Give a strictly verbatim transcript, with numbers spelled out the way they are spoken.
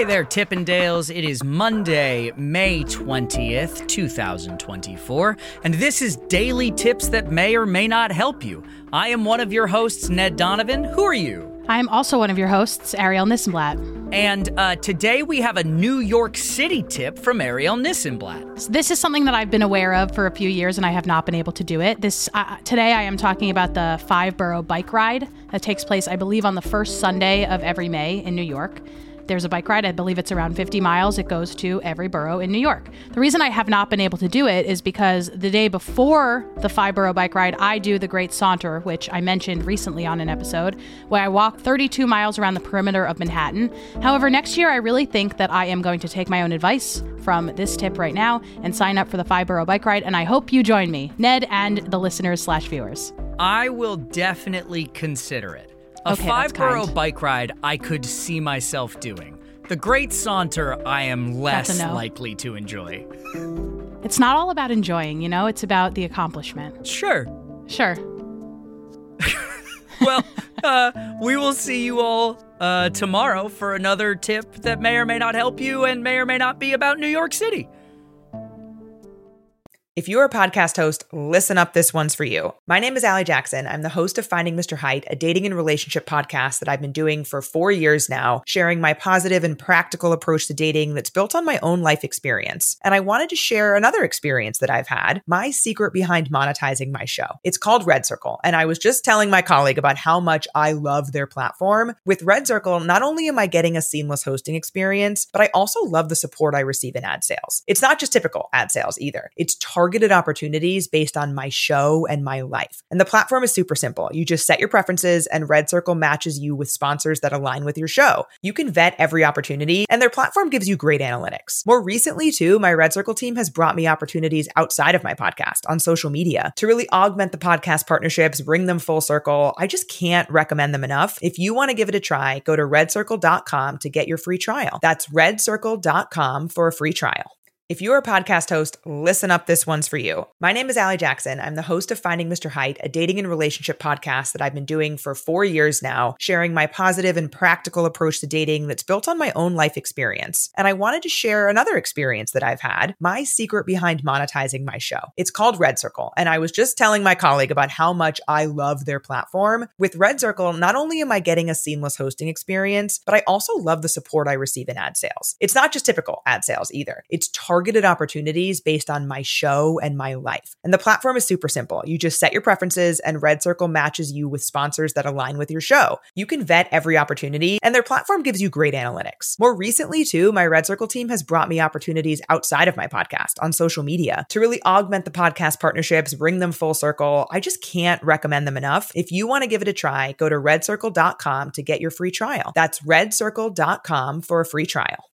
Hey there, Tippendales. It is Monday, May twentieth, twenty twenty-four, and this is Daily Tips that may or may not help you. I am one of your hosts, Ned Donovan. Who are you? I am also one of your hosts, Ariel Nissenblatt. And uh, today we have a New York City tip from Ariel Nissenblatt. This is something that I've been aware of for a few years, and I have not been able to do it. This uh, Today I am talking about the five-borough bike ride that takes place, I believe, on the first Sunday of every May in New York. There's a bike ride. I believe it's around fifty miles. It goes to every borough in New York. The reason I have not been able to do it is because the day before the five borough bike ride, I do the Great Saunter, which I mentioned recently on an episode, where I walk thirty-two miles around the perimeter of Manhattan. However, next year, I really think that I am going to take my own advice from this tip right now and sign up for the five borough bike ride. And I hope you join me, Ned, and the listeners slash viewers. I will definitely consider it. A Okay, five-borough kind. bike ride I could see myself doing. The Great Saunter I am less That's a no. likely to enjoy. It's not all about enjoying, you know? It's about the accomplishment. Sure. Sure. Well, uh, we will see you all uh, tomorrow for another tip that may or may not help you and may or may not be about New York City. If you're a podcast host, listen up, this one's for you. My name is Allie Jackson. I'm the host of Finding Mister Height, a dating and relationship podcast that I've been doing for four years now, sharing my positive and practical approach to dating that's built on my own life experience. And I wanted to share another experience that I've had, my secret behind monetizing my show. It's called Red Circle, and I was just telling my colleague about how much I love their platform. With Red Circle, not only am I getting a seamless hosting experience, but I also love the support I receive in ad sales. It's not just typical ad sales either. It's targeted opportunities based on my show and my life. And the platform is super simple. You just set your preferences and Red Circle matches you with sponsors that align with your show. You can vet every opportunity and their platform gives you great analytics. More recently too, my Red Circle team has brought me opportunities outside of my podcast on social media to really augment the podcast partnerships, bring them full circle. I just can't recommend them enough. If you want to give it a try, go to red circle dot com to get your free trial. That's red circle dot com for a free trial. If you're a podcast host, listen up, this one's for you. My name is Allie Jackson. I'm the host of Finding Mister Height, a dating and relationship podcast that I've been doing for four years now, sharing my positive and practical approach to dating that's built on my own life experience. And I wanted to share another experience that I've had, my secret behind monetizing my show. It's called Red Circle, and I was just telling my colleague about how much I love their platform. With Red Circle, not only am I getting a seamless hosting experience, but I also love the support I receive in ad sales. It's not just typical ad sales either. It's targeted targeted opportunities based on my show and my life. And the platform is super simple. You just set your preferences and Red Circle matches you with sponsors that align with your show. You can vet every opportunity and their platform gives you great analytics. More recently too, my Red Circle team has brought me opportunities outside of my podcast on social media to really augment the podcast partnerships, bring them full circle. I just can't recommend them enough. If you want to give it a try, go to red circle dot com to get your free trial. That's red circle dot com for a free trial.